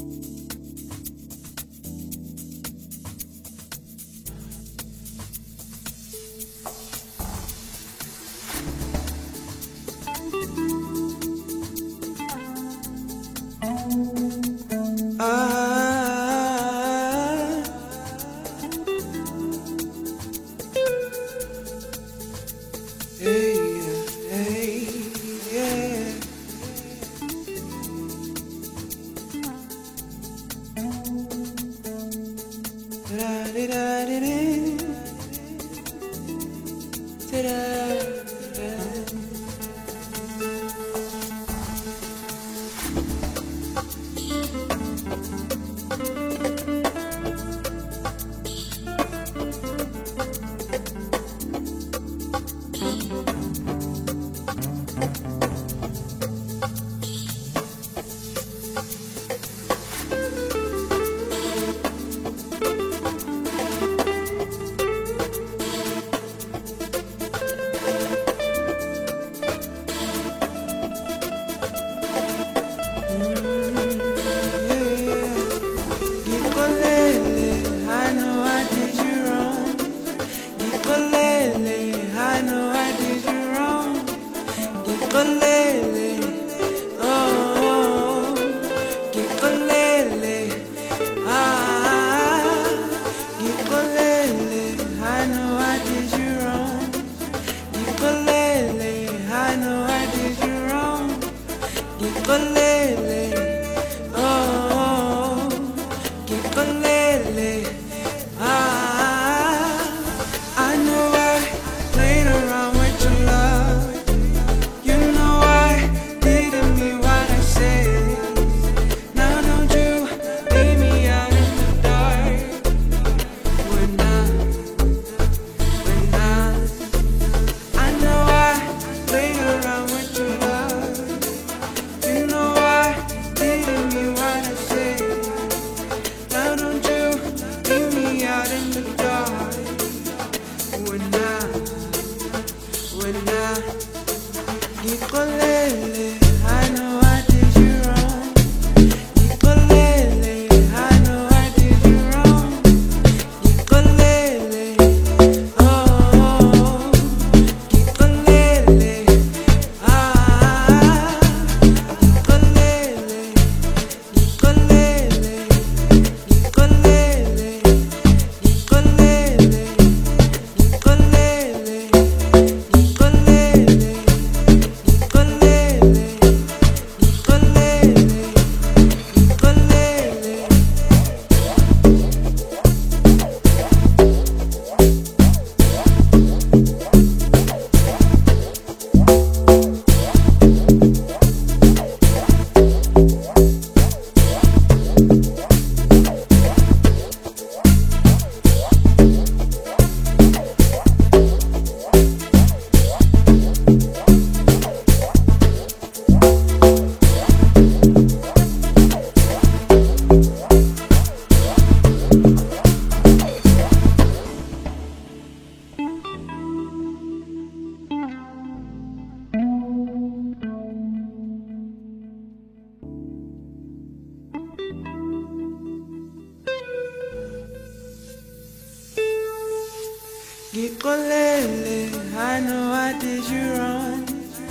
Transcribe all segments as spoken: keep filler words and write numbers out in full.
Gikolele, I know I did you wrong.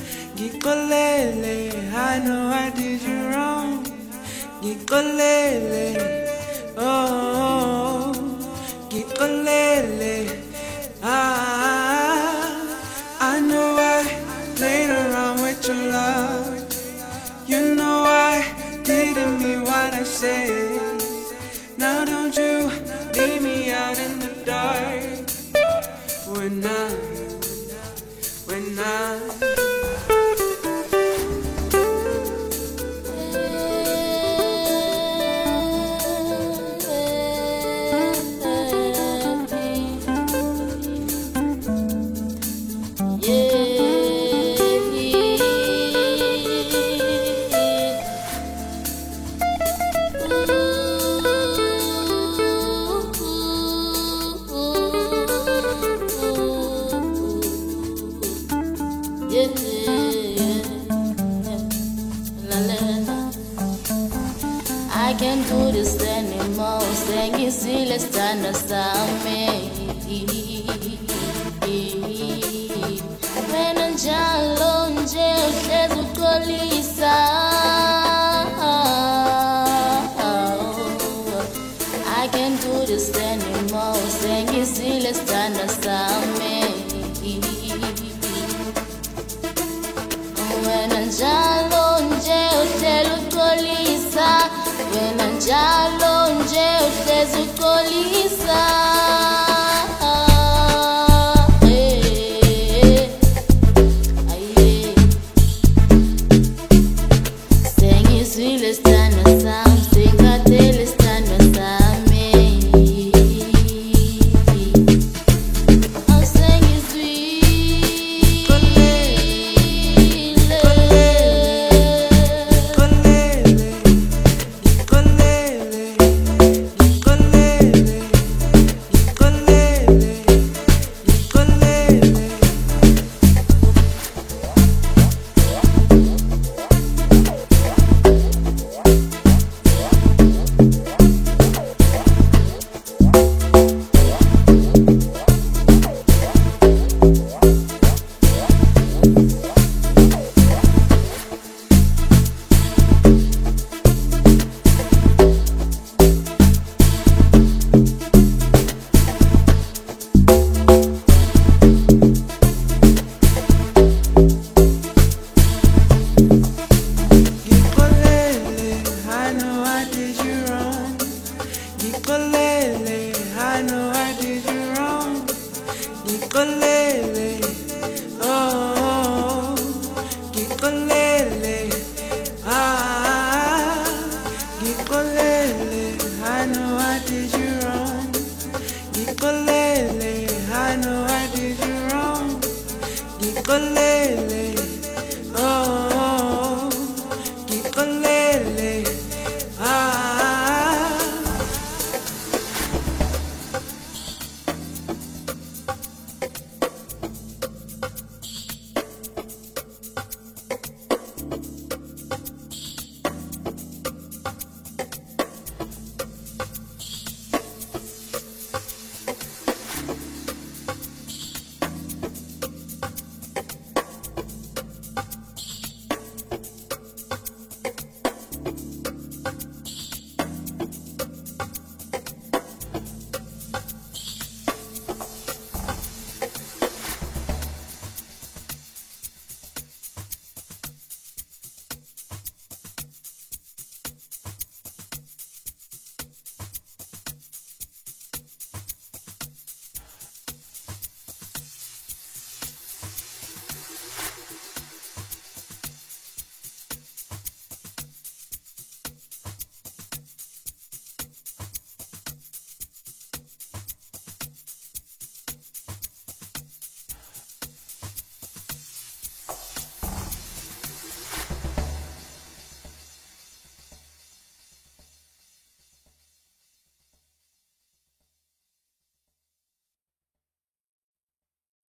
Gikolele, I know I did you wrong. Gikolele, oh, Gikolele, ah, I know I played around with your love. You know I didn't mean what I said. Now don't you leave me out in the dark. When I, when I Yeah. can't do this anymore. Sengizile sithando sami. Wena njalo nje uhlezi uxolisa. I can't do this anymore. Sengizile sithando sami. Wena njalo nje uhlezi uxolisa. Wena njalo nje uhlezi uxolisa. Sengizwile sithando sami, singatheli sithando sami. Nicolele, I know I did you wrong. Nicolele, oh, Nicolele, ah, Nicolele, I know I did you wrong. Nicolele, I know I did you wrong. Nicolele.